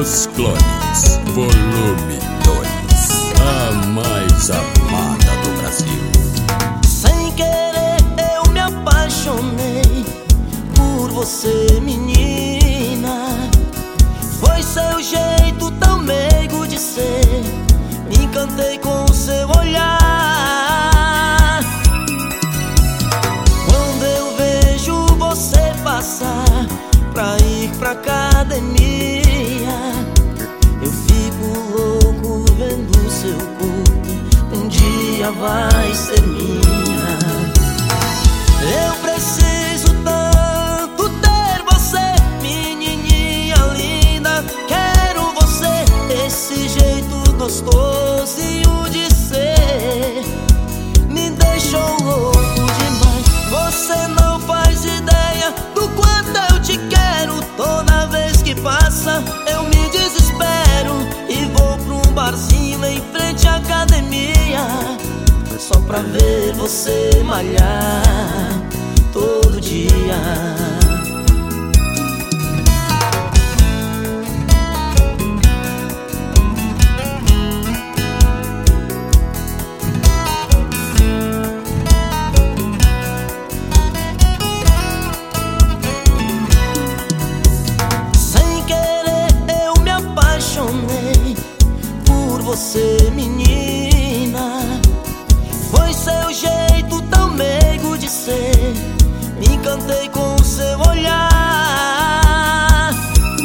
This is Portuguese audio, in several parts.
Os Clones, volume 2, a mais amada do Brasil. Sem querer eu me apaixonei por você, menina. Foi seu jeito tão meigo de ser, me encantei com o seu olhar. Quando eu vejo você passar pra ir pra academia, eu fico louco vendo seu corpo, um dia vai ser minha. Eu preciso tanto ter você, menininha linda. Quero você, esse jeito gostosinho de ser me deixou louco demais. Você não faz ideia do quanto eu te quero. Toda vez que passa eu me desespero e vou pra um barzinho em frente à academia, só pra ver você malhar todo dia. Por você, menina, foi seu jeito tão meigo de ser, me encantei com o seu olhar.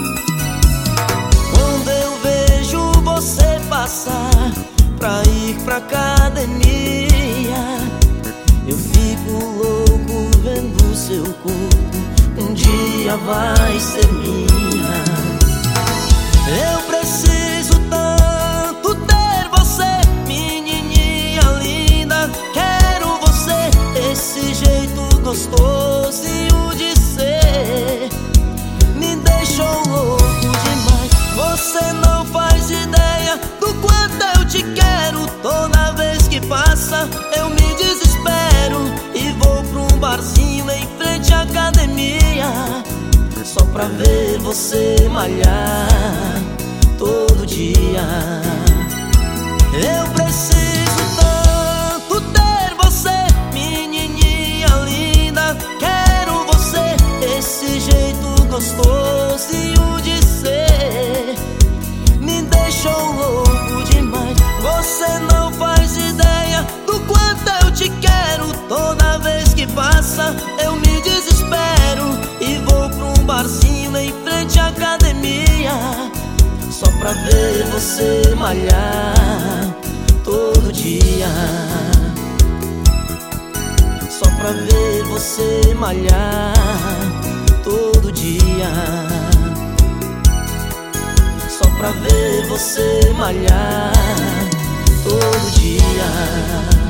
Quando eu vejo você passar pra ir pra academia, eu fico louco vendo seu corpo, um dia vai ser minha. Eu preciso tanto ter você, menininha linda. Quero você, esse jeito gostosinho de ser me deixou louco demais. Você não faz ideia do quanto eu te quero. Toda vez que passa eu me desespero e vou pra um barzinho em frente à academia, só pra ver você malhar todo dia. Eu preciso tanto ter você, menininha linda. Quero você, esse jeito gostosinho de ser me deixou louco demais. Você não faz ideia do quanto eu te quero. Toda vez que passa eu me desespero e vou pra um barzinho em frente à academia, só pra ver você malhar todo dia. Só pra ver você malhar todo dia. Só pra ver você malhar todo dia.